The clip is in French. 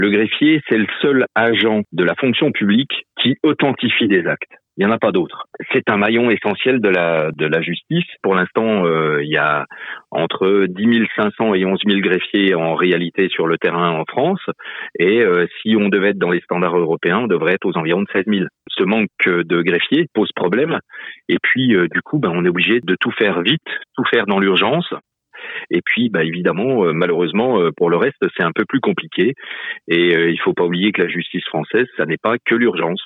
Le greffier, c'est le seul agent de la fonction publique qui authentifie des actes. Il n'y en a pas d'autres. C'est un maillon essentiel de la justice. Pour l'instant, il y a entre 10 500 et 11 000 greffiers en réalité sur le terrain en France. Et si on devait être dans les standards européens, on devrait être aux environs de 16 000. Ce manque de greffiers pose problème. Et puis, du coup, on est obligé de tout faire vite, tout faire dans l'urgence. Et puis, évidemment, malheureusement, pour le reste, c'est un peu plus compliqué. Et il faut pas oublier que la justice française, ça n'est pas que l'urgence.